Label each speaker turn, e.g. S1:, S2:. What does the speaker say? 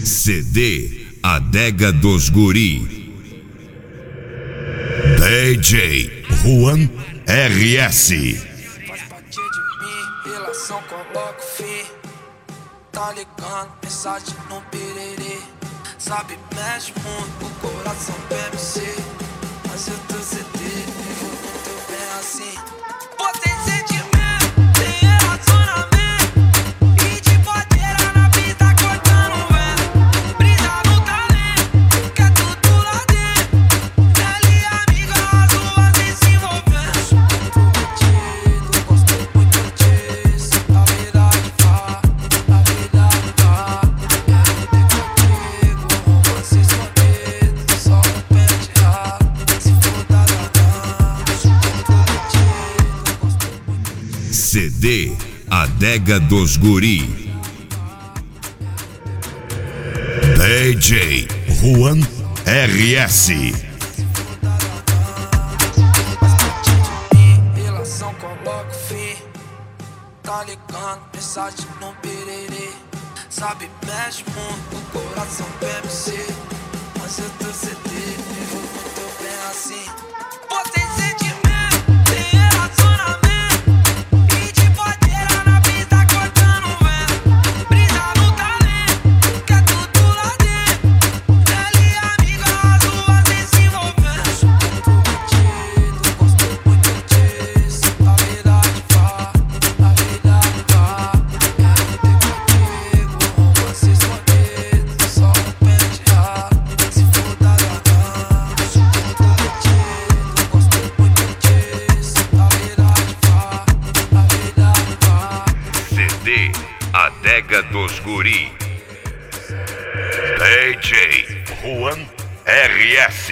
S1: CD Adega dos Guri. DJ Juan RS.
S2: Faz parte de mim, relação coloco fim. Tá ligando, mensagem no piriri. Sabe, mexe muito, o coração PMC. Mas eu tô CD, vivo muito bem assim. Botei sentimento, tem relacionamento. E de bodeira na pista cortando vento. Brisa no talento, quer tudo lá dentro. Ela e amiga, as duas se envolvendo. Prometido, gosto muito disso. A verdade vá, a verdade vá. Quero ter contigo, romance escondido. Só um pé de rabo, se for da dança. Prometido, gosto muito.
S1: CD Adega dos Guri. DJ Juan RS.
S2: Faz parte de mim, relação coloco fim. Tá ligando, mensagem no piriri. Sabe, mexe muito, o coração PMC. Mas eu tô CD, vivo muito bem assim. Botei sentimento, tem relacionamento. E de bodeira na pista cortando vento. Brisa no talento, quer tudo lá dentro. Ela e amiga, as duas se envolvendo. Prometido, gosto muito disso. A verdade vá, a verdade vá. Quero ter contigo, romance escondido. Só um pé de rabo, se for da dança. Prometido, gosto muito disso. A verdade vá, a verdade vá.
S1: CD Adega dos Guri. DJ Juan RS.